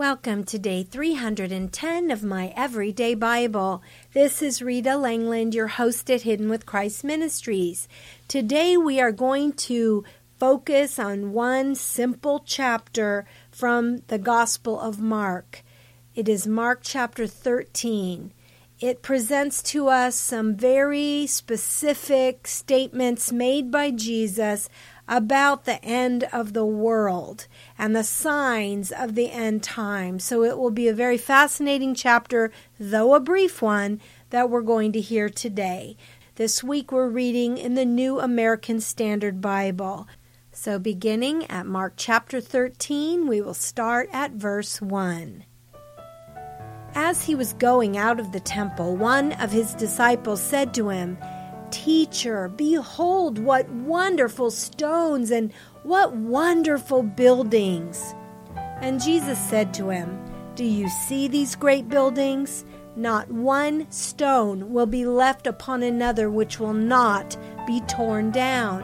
Welcome to day 310 of my Everyday Bible. This is Rita Langland, your host at Hidden with Christ Ministries. Today we are going to focus on one simple chapter from the Gospel of Mark. It is Mark chapter 13. It presents to us some very specific statements made by Jesus about the end of the world and the signs of the end time. So it will be a very fascinating chapter, though a brief one, that we're going to hear today. This week we're reading in the New American Standard Bible. So beginning at Mark chapter 13, we will start at verse 1. As he was going out of the temple, one of his disciples said to him, "Teacher, behold what wonderful stones and what wonderful buildings." And Jesus said to him, "Do you see these great buildings? Not one stone will be left upon another which will not be torn down."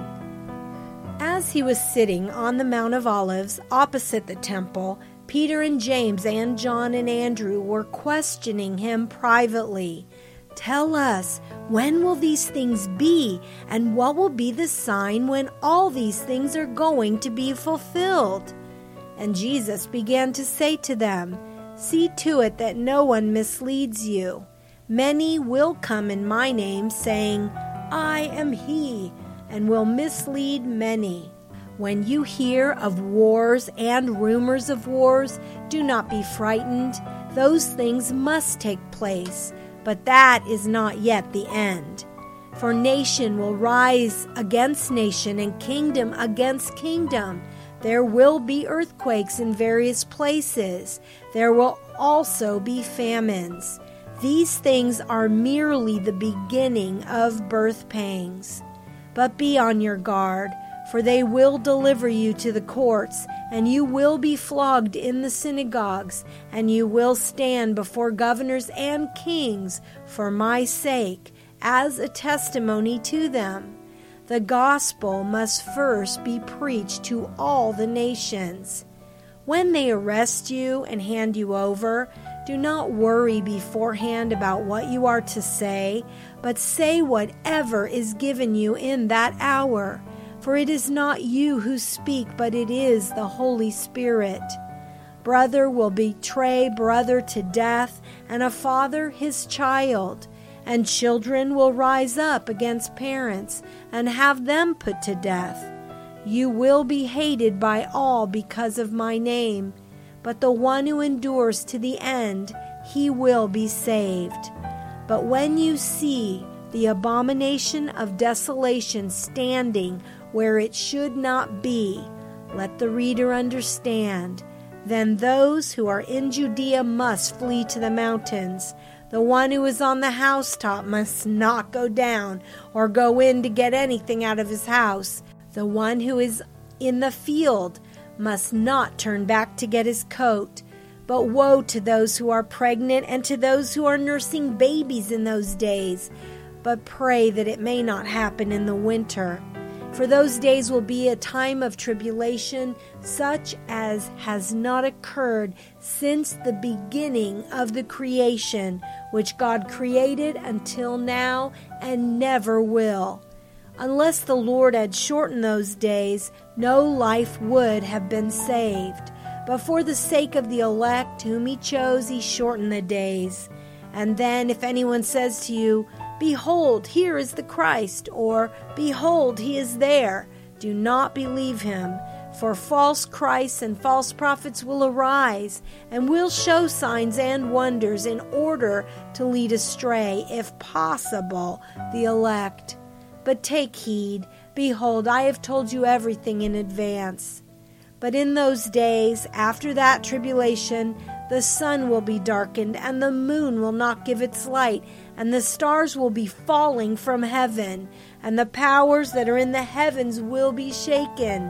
As he was sitting on the Mount of Olives opposite the temple, Peter and James and John and Andrew were questioning him privately. "Tell us, when will these things be, and what will be the sign when all these things are going to be fulfilled?" And Jesus began to say to them, "See to it that no one misleads you. Many will come in my name, saying, 'I am he,' and will mislead many. When you hear of wars and rumors of wars, do not be frightened. Those things must take place, but that is not yet the end. For nation will rise against nation and kingdom against kingdom. There will be earthquakes in various places. There will also be famines. These things are merely the beginning of birth pangs. But be on your guard, for they will deliver you to the courts, and you will be flogged in the synagogues, and you will stand before governors and kings for my sake, as a testimony to them. The gospel must first be preached to all the nations. When they arrest you and hand you over, do not worry beforehand about what you are to say, but say whatever is given you in that hour. For it is not you who speak, but it is the Holy Spirit. Brother will betray brother to death, and a father his child. And children will rise up against parents and have them put to death. You will be hated by all because of my name, but the one who endures to the end, he will be saved. But when you see the abomination of desolation standing where it should not be, let the reader understand. Then those who are in Judea must flee to the mountains. The one who is on the housetop must not go down or go in to get anything out of his house. The one who is in the field must not turn back to get his coat. But woe to those who are pregnant and to those who are nursing babies in those days. But pray that it may not happen in the winter. For those days will be a time of tribulation such as has not occurred since the beginning of the creation, which God created until now and never will. Unless the Lord had shortened those days, no life would have been saved. But for the sake of the elect whom he chose, he shortened the days. And then if anyone says to you, 'Behold, here is the Christ,' or 'Behold, he is there,' do not believe him. For false Christs and false prophets will arise, and will show signs and wonders in order to lead astray, if possible, the elect. But take heed, behold, I have told you everything in advance. But in those days, after that tribulation, the sun will be darkened, and the moon will not give its light, and the stars will be falling from heaven, and the powers that are in the heavens will be shaken.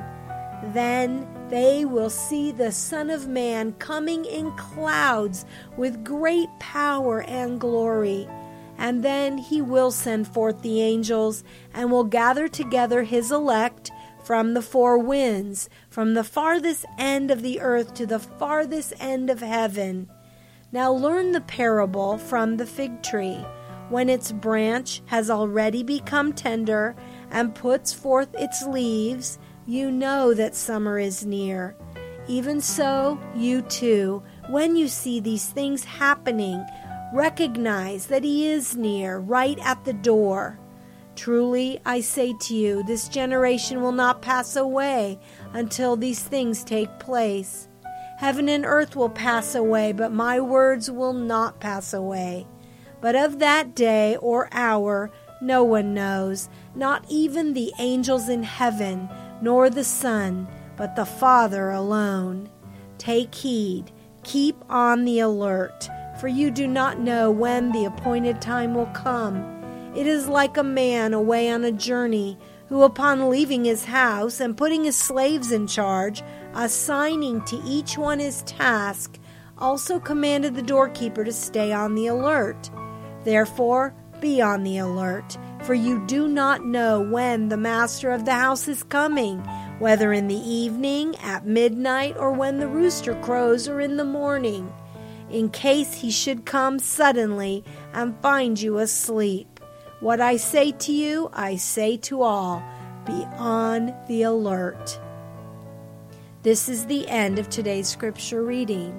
Then they will see the Son of Man coming in clouds with great power and glory. And then he will send forth the angels, and will gather together his elect from the four winds, from the farthest end of the earth to the farthest end of heaven. Now learn the parable from the fig tree. When its branch has already become tender and puts forth its leaves, you know that summer is near. Even so, you too, when you see these things happening, recognize that He is near, right at the door. Truly, I say to you, this generation will not pass away until these things take place. Heaven and earth will pass away, but my words will not pass away. But of that day or hour no one knows, not even the angels in heaven, nor the Son, but the Father alone. Take heed, keep on the alert, for you do not know when the appointed time will come. It is like a man away on a journey, who upon leaving his house and putting his slaves in charge, assigning to each one his task, also commanded the doorkeeper to stay on the alert. Therefore, be on the alert, for you do not know when the master of the house is coming, whether in the evening, at midnight, or when the rooster crows, or in the morning, in case he should come suddenly and find you asleep. What I say to you, I say to all, be on the alert. This is the end of today's scripture reading.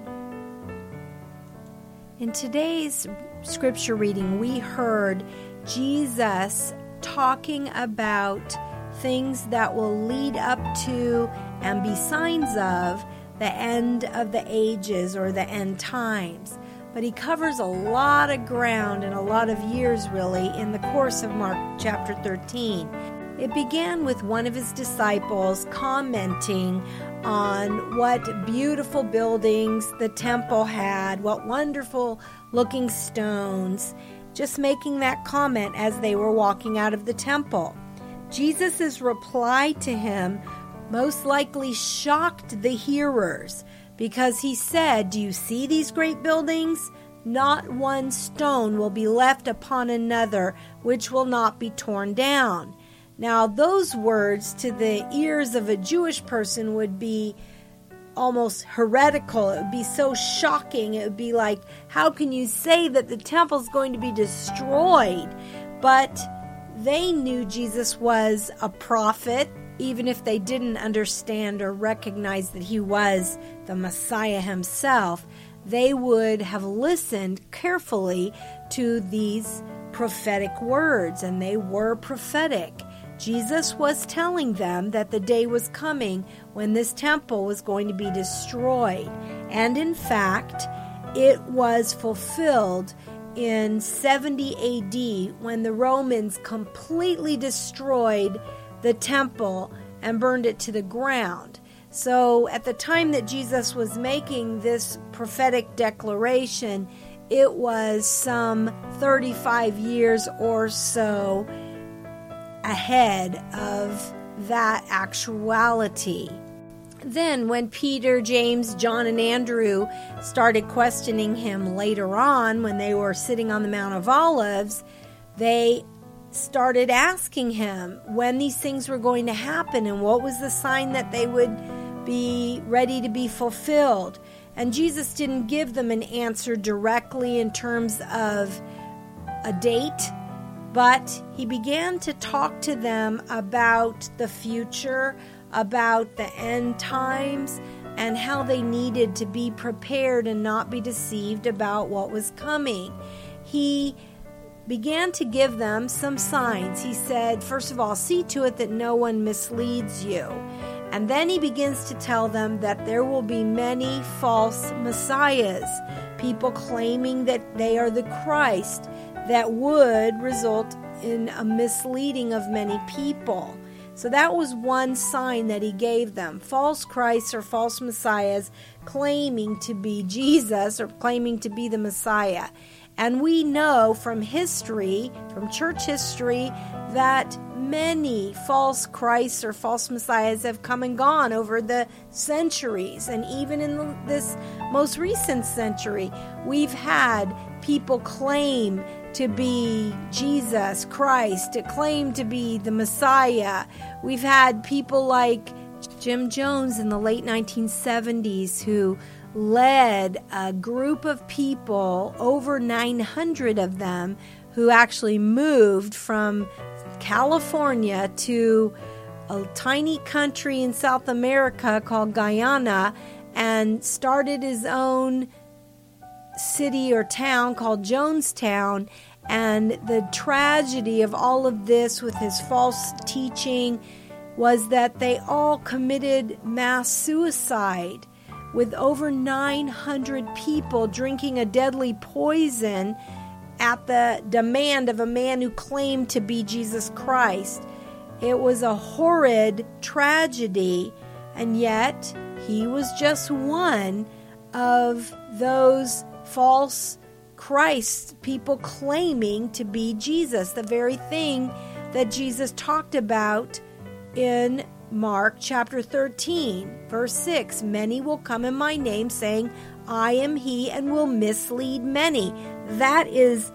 In today's scripture reading, we heard Jesus talking about things that will lead up to and be signs of the end of the ages or the end times. But he covers a lot of ground and a lot of years, really, in the course of Mark chapter 13. It began with one of his disciples commenting on what beautiful buildings the temple had, what wonderful looking stones, just making that comment as they were walking out of the temple. Jesus' reply to him most likely shocked the hearers, because he said, "Do you see these great buildings? Not one stone will be left upon another, which will not be torn down." Now, those words to the ears of a Jewish person would be almost heretical. It would be so shocking. It would be like, how can you say that the temple is going to be destroyed? But they knew Jesus was a prophet, even if they didn't understand or recognize that he was the Messiah himself. They would have listened carefully to these prophetic words, and they were prophetic. Jesus was telling them that the day was coming when this temple was going to be destroyed. And in fact, it was fulfilled in 70 AD when the Romans completely destroyed the temple and burned it to the ground. So at the time that Jesus was making this prophetic declaration, it was some 35 years or so ahead of that actuality. Then when Peter, James, John, and Andrew started questioning him later on when they were sitting on the Mount of Olives, they started asking him when these things were going to happen and what was the sign that they would be ready to be fulfilled. And Jesus didn't give them an answer directly in terms of a date, but he began to talk to them about the future, about the end times, and how they needed to be prepared and not be deceived about what was coming. He began to give them some signs. He said, first of all, see to it that no one misleads you. And then he begins to tell them that there will be many false messiahs, people claiming that they are the Christ, that would result in a misleading of many people. So that was one sign that he gave them. False Christs or false messiahs claiming to be Jesus or claiming to be the Messiah. And we know from history, from church history, that many false Christs or false messiahs have come and gone over the centuries. And even in this most recent century, we've had people claim to be Jesus Christ, to claim to be the Messiah. We've had people like Jim Jones in the late 1970s who led a group of people, over 900 of them, who actually moved from California to a tiny country in South America called Guyana and started his own city or town called Jonestown. And the tragedy of all of this with his false teaching was that they all committed mass suicide, with over 900 people drinking a deadly poison at the demand of a man who claimed to be Jesus Christ. It was a horrid tragedy, and yet he was just one of those false Christs, people claiming to be Jesus, the very thing that Jesus talked about in Mark chapter 13, verse 6. Many will come in my name, saying, I am he, and will mislead many. That is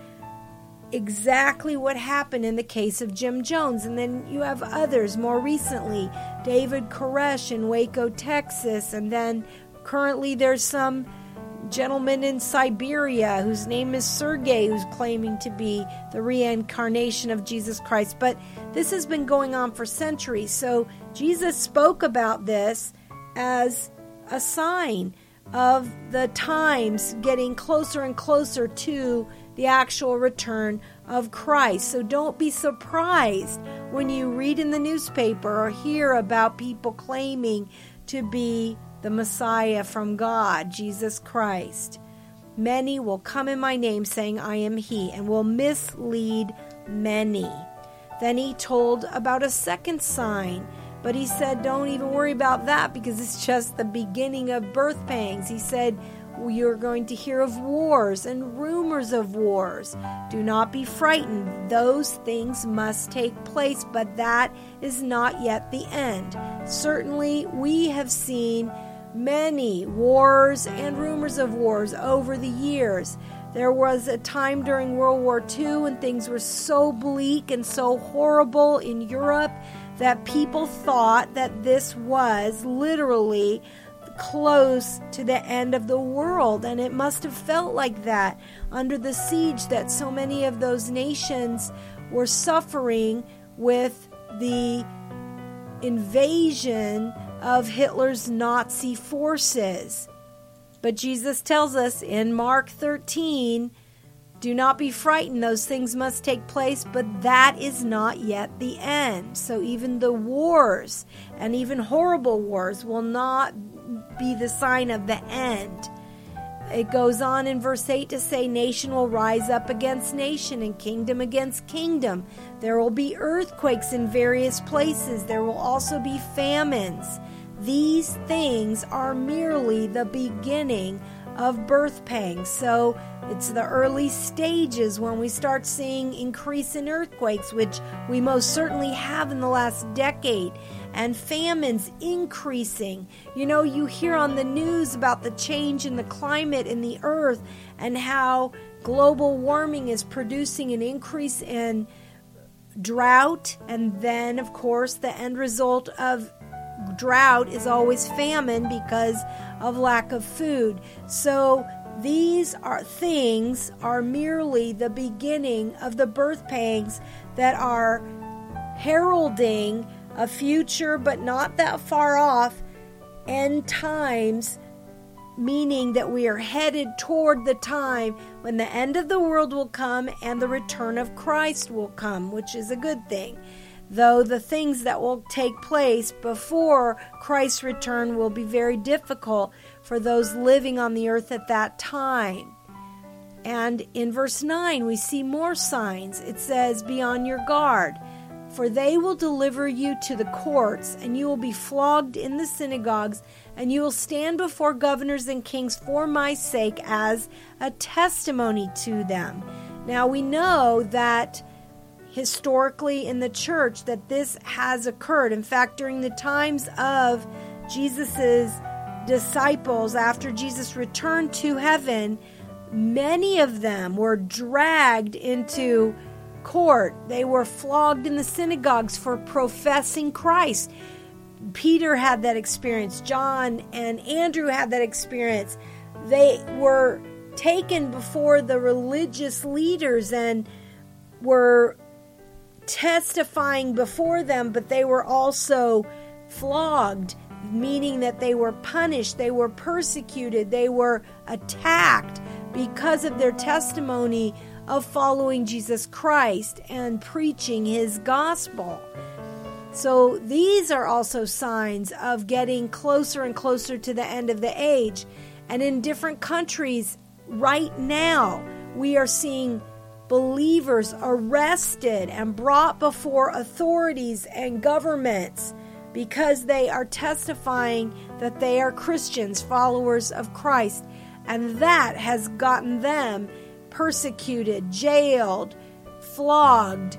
exactly what happened in the case of Jim Jones. And then you have others more recently, David Koresh in Waco, Texas, and then currently there's some gentleman in Siberia whose name is Sergei, who's claiming to be the reincarnation of Jesus Christ. But this has been going on for centuries. So Jesus spoke about this as a sign of the times getting closer and closer to the actual return of Christ. So don't be surprised when you read in the newspaper or hear about people claiming to be the Messiah from God, Jesus Christ. Many will come in my name, saying, I am he, and will mislead many. Then he told about a second sign, but he said, don't even worry about that, because it's just the beginning of birth pangs. He said, you're going to hear of wars and rumors of wars. Do not be frightened. Those things must take place, but that is not yet the end. Certainly, we have seen many wars and rumors of wars over the years. There was a time during World War II when things were so bleak and so horrible in Europe that people thought that this was literally close to the end of the world. And it must have felt like that under the siege that so many of those nations were suffering with the invasion of Hitler's Nazi forces. But Jesus tells us in Mark 13, do not be frightened. Those things must take place, but that is not yet the end. So even the wars, and even horrible wars, will not be the sign of the end. It goes on in verse 8 to say, nation will rise up against nation and kingdom against kingdom. There will be earthquakes in various places. There will also be famines. These things are merely the beginning of birth pangs. So it's the early stages when we start seeing increase in earthquakes, which we most certainly have in the last decade, and famines increasing. You know, you hear on the news about the change in the climate in the earth and how global warming is producing an increase in drought, and then, of course, the end result of drought is always famine because of lack of food. So these things are merely the beginning of the birth pangs that are heralding a future, but not that far off, end times, meaning that we are headed toward the time when the end of the world will come and the return of Christ will come, which is a good thing. Though the things that will take place before Christ's return will be very difficult for those living on the earth at that time. And in verse 9, we see more signs. It says, be on your guard, for they will deliver you to the courts, and you will be flogged in the synagogues, and you will stand before governors and kings for my sake as a testimony to them. Now we know that historically in the church that this has occurred. In fact, during the times of Jesus's disciples, after Jesus returned to heaven, Many of them were dragged into court. They were flogged in the synagogues for professing Christ. Peter had that experience. John and Andrew had that experience. They were taken before the religious leaders and were testifying before them, but they were also flogged, meaning that they were punished, they were persecuted, they were attacked because of their testimony of following Jesus Christ and preaching His gospel. So these are also signs of getting closer and closer to the end of the age. And in different countries right now, we are seeing believers arrested and brought before authorities and governments because they are testifying that they are Christians, followers of Christ. And that has gotten them persecuted, jailed, flogged,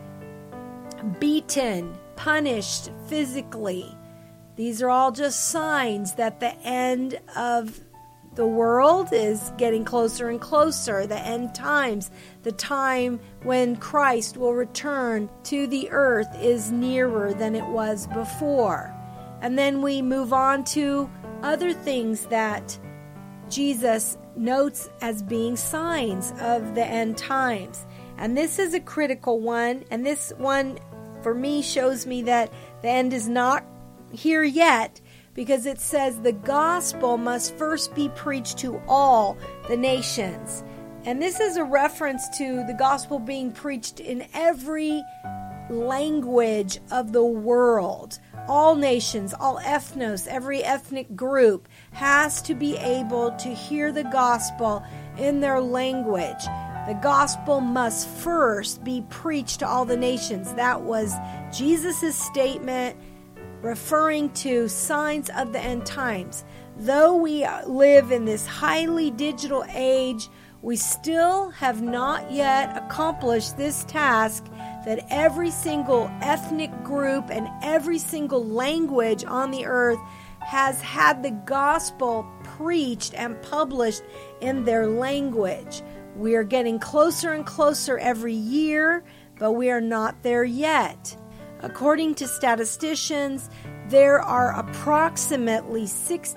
beaten, punished physically. These are all just signs that the end of the world is getting closer and closer. The end times, the time when Christ will return to the earth, is nearer than it was before. And then we move on to other things that Jesus notes as being signs of the end times. And this is a critical one. And this one, for me, shows me that the end is not here yet, because it says the gospel must first be preached to all the nations. And this is a reference to the gospel being preached in every language of the world. All nations, all ethnos, every ethnic group has to be able to hear the gospel in their language. The gospel must first be preached to all the nations. That was Jesus' statement, referring to signs of the end times. Though we live in this highly digital age, we still have not yet accomplished this task that every single ethnic group and every single language on the earth has had the gospel preached and published in their language. We are getting closer and closer every year, but we are not there yet. According to statisticians, there are approximately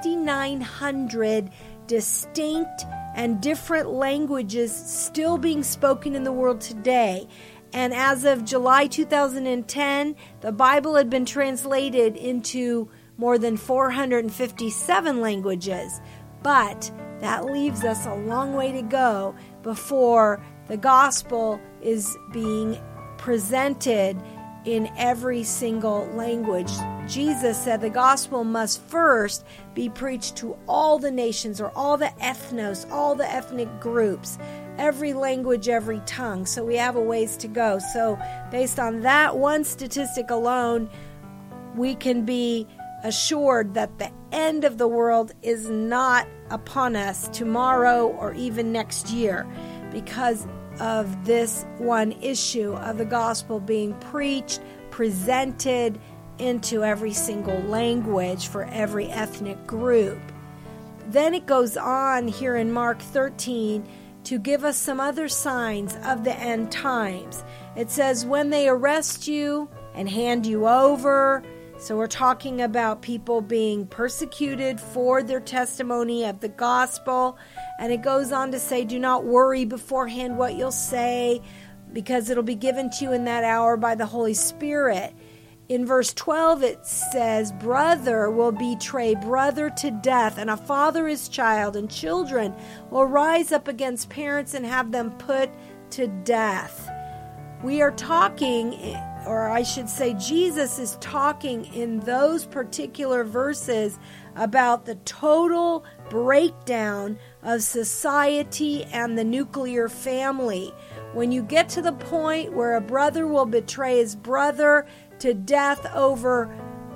6,900 distinct and different languages still being spoken in the world today. And as of July 2010, the Bible had been translated into more than 457 languages. But that leaves us a long way to go before the gospel is being presented in every single language. Jesus said the gospel must first be preached to all the nations, or all the ethnos, all the ethnic groups, every language, every tongue. So we have a ways to go. So based on that one statistic alone, we can be assured that the end of the world is not upon us tomorrow or even next year, because of this one issue of the gospel being preached, presented into every single language for every ethnic group. Then it goes on here in Mark 13 to give us some other signs of the end times. It says, when they arrest you and hand you over. So we're talking about people being persecuted for their testimony of the gospel. And it goes on to say, do not worry beforehand what you'll say, because it'll be given to you in that hour by the Holy Spirit. In verse 12, it says, brother will betray brother to death, and a father his child, and children will rise up against parents and have them put to death. We are talking, or I should say Jesus is talking in those particular verses about the total breakdown of society and the nuclear family. When you get to the point where a brother will betray his brother to death over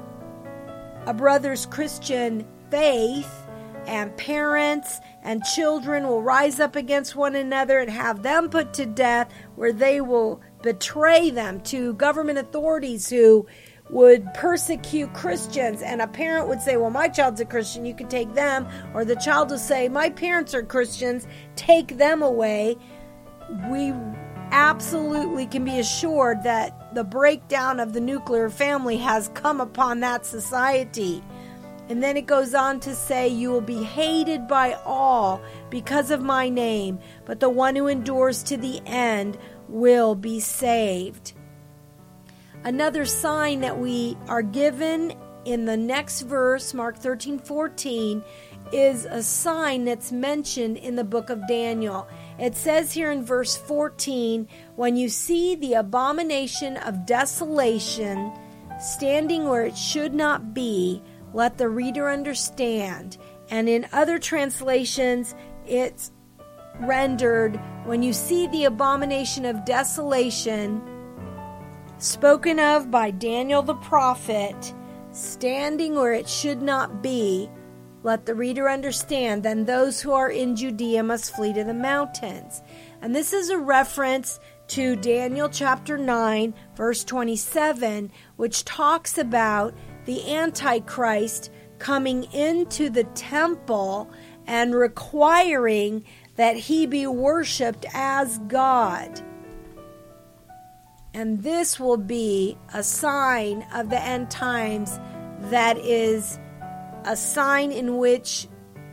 a brother's Christian faith, and parents and children will rise up against one another and have them put to death, where they will betray them to government authorities who would persecute Christians, and a parent would say, well, my child's a Christian, you can take them, or the child will say, my parents are Christians, take them away, we absolutely can be assured that the breakdown of the nuclear family has come upon that society. And then it goes on to say, you will be hated by all because of my name, but the one who endures to the end will be saved. Another sign that we are given in the next verse, Mark 13:14, is a sign that's mentioned in the book of Daniel. It says here in verse 14, when you see the abomination of desolation standing where it should not be, let the reader understand. And in other translations, it's rendered, when you see the abomination of desolation spoken of by Daniel the prophet, standing where it should not be, let the reader understand, then those who are in Judea must flee to the mountains. And this is a reference to Daniel chapter 9, verse 27, which talks about the Antichrist coming into the temple and requiring that he be worshipped as God. And this will be a sign of the end times that is a sign in which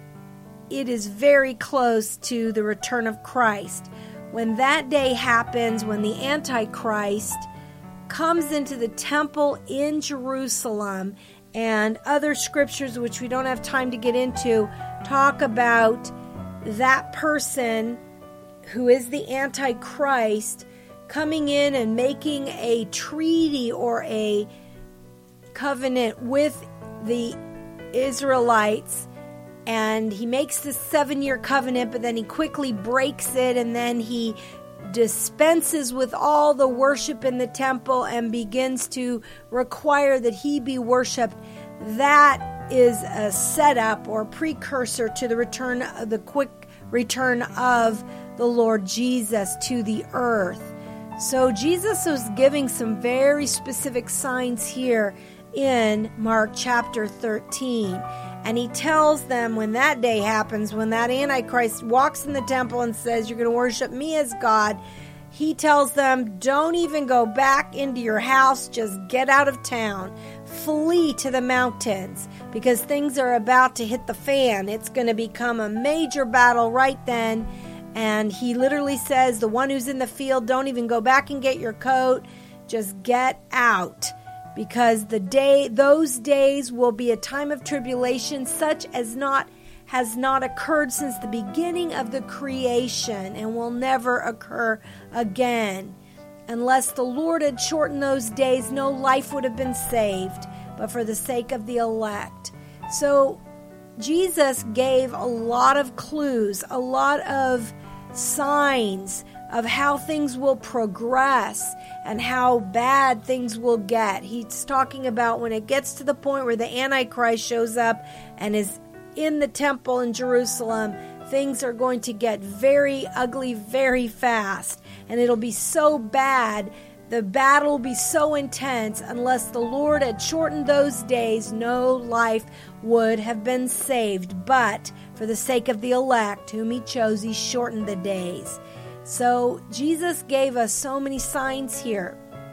it is very close to the return of Christ. When that day happens, when the Antichrist comes into the temple in Jerusalem, and other scriptures which we don't have time to get into talk about that person who is the Antichrist coming in and making a treaty or a covenant with the Israelites, and he makes this 7-year covenant, but then he quickly breaks it, and then he dispenses with all the worship in the temple and begins to require that he be worshipped. That is a setup or precursor to the quick return of the Lord Jesus to the earth. So Jesus was giving some very specific signs here in Mark chapter 13. And he tells them when that day happens, when that Antichrist walks in the temple and says, you're going to worship me as God, he tells them, don't even go back into your house, just get out of town. Flee to the mountains, because things are about to hit the fan. It's going to become a major battle right then. And he literally says, the one who's in the field, don't even go back and get your coat, just get out. Because those days will be a time of tribulation such as has not occurred since the beginning of the creation, and will never occur again. Unless the Lord had shortened those days, no life would have been saved, but for the sake of the elect. So Jesus gave a lot of clues, a lot of signs of how things will progress and how bad things will get. He's talking about when it gets to the point where the Antichrist shows up and is in the temple in Jerusalem, things are going to get very ugly very fast. And it'll be so bad, the battle will be so intense, unless the Lord had shortened those days, no life would have been saved. But for the sake of the elect, whom he chose, he shortened the days. So Jesus gave us so many signs here.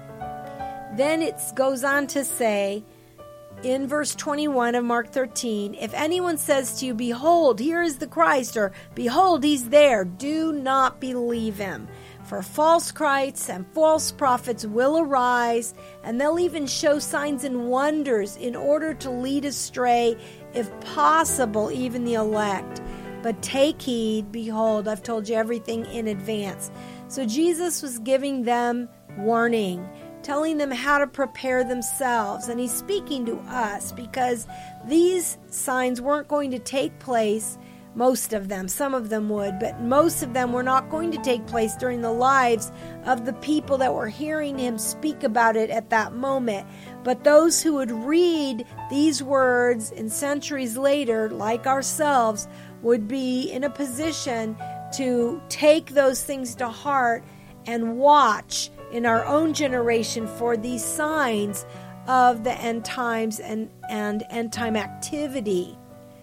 Then it goes on to say in verse 21 of Mark 13, if anyone says to you, behold, here is the Christ, or behold, he's there, do not believe him. For false Christs and false prophets will arise, and they'll even show signs and wonders in order to lead astray, if possible, even the elect. But take heed, behold, I've told you everything in advance. So Jesus was giving them warning, telling them how to prepare themselves. And he's speaking to us because these signs weren't going to take place, most of them. Some of them would, but most of them were not going to take place during the lives of the people that were hearing him speak about it at that moment. But those who would read these words in centuries later, like ourselves, would be in a position to take those things to heart and watch in our own generation for these signs of the end times and end time activity.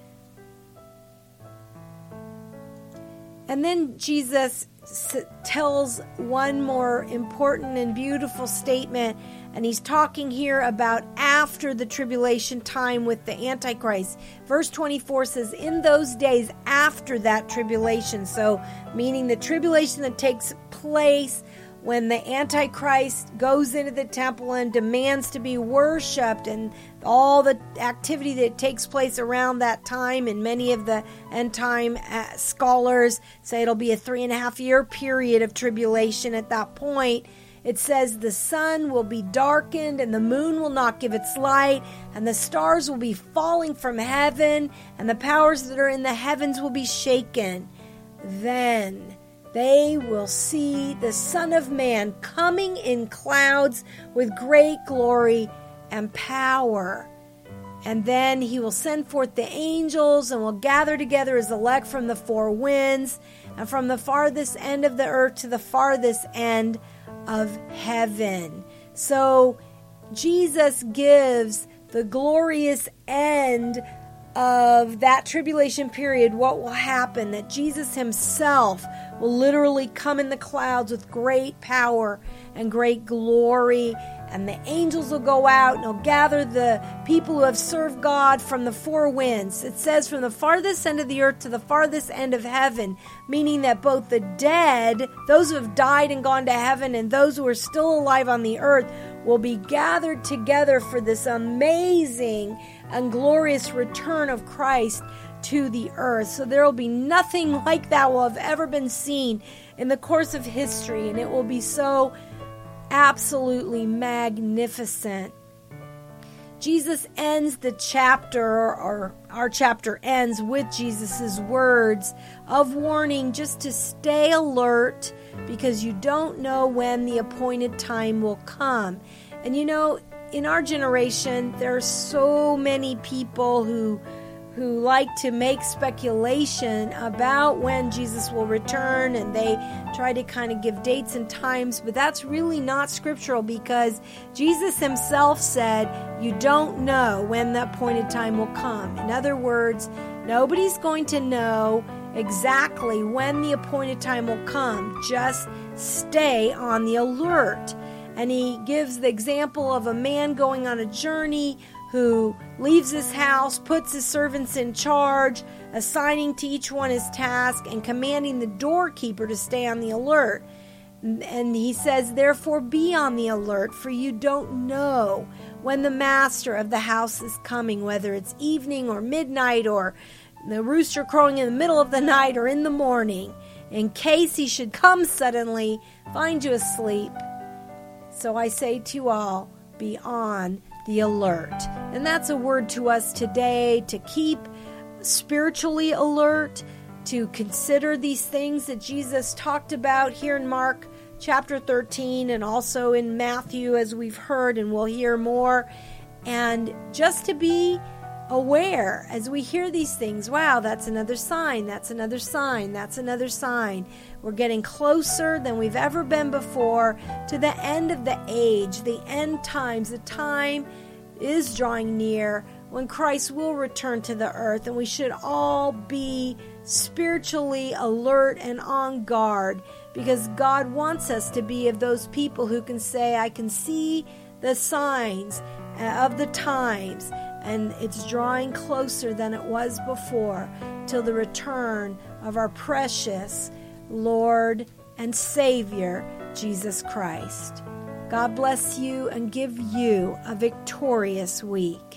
And then Jesus tells one more important and beautiful statement, and he's talking here about after the tribulation time with the Antichrist. Verse 24 says, in those days after that tribulation, so meaning the tribulation that takes place when the Antichrist goes into the temple and demands to be worshipped, and all the activity that takes place around that time, and many of the end time scholars say it'll be a 3.5-year period of tribulation at that point. It says the sun will be darkened and the moon will not give its light, and the stars will be falling from heaven, and the powers that are in the heavens will be shaken. Then they will see the Son of Man coming in clouds with great glory and power. And then he will send forth the angels and will gather together his elect from the four winds and from the farthest end of the earth to the farthest end of heaven. So Jesus gives the glorious end of that tribulation period, what will happen, that Jesus himself will literally come in the clouds with great power and great glory, and the angels will go out and will gather the people who have served God from the four winds. It says from the farthest end of the earth to the farthest end of heaven, meaning that both the dead, those who have died and gone to heaven, and those who are still alive on the earth will be gathered together for this amazing and glorious return of Christ to the earth. So there will be nothing like that will have ever been seen in the course of history, and it will be so absolutely magnificent. Jesus ends the chapter, or our chapter ends with Jesus's words of warning just to stay alert, because you don't know when the appointed time will come. And you know, in our generation, there are so many people who like to make speculation about when Jesus will return, and they try to kind of give dates and times, but that's really not scriptural, because Jesus himself said you don't know when the appointed time will come. In other words, nobody's going to know exactly when the appointed time will come. Just stay on the alert. And he gives the example of a man going on a journey who leaves his house, puts his servants in charge, assigning to each one his task, and commanding the doorkeeper to stay on the alert. And he says, therefore be on the alert, for you don't know when the master of the house is coming, whether it's evening or midnight, or the rooster crowing in the middle of the night or in the morning, in case he should come suddenly, find you asleep. So I say to you all, be on the alert. And that's a word to us today, to keep spiritually alert, to consider these things that Jesus talked about here in Mark chapter 13 and also in Matthew, as we've heard and we'll hear more. And just to be aware as we hear these things. Wow, that's another sign, that's another sign, that's another sign. We're getting closer than we've ever been before to the end of the age, the end times. The time is drawing near when Christ will return to the earth, and we should all be spiritually alert and on guard, because God wants us to be of those people who can say, I can see the signs of the times, and it's drawing closer than it was before till the return of our precious Lord and Savior, Jesus Christ. God bless you and give you a victorious week.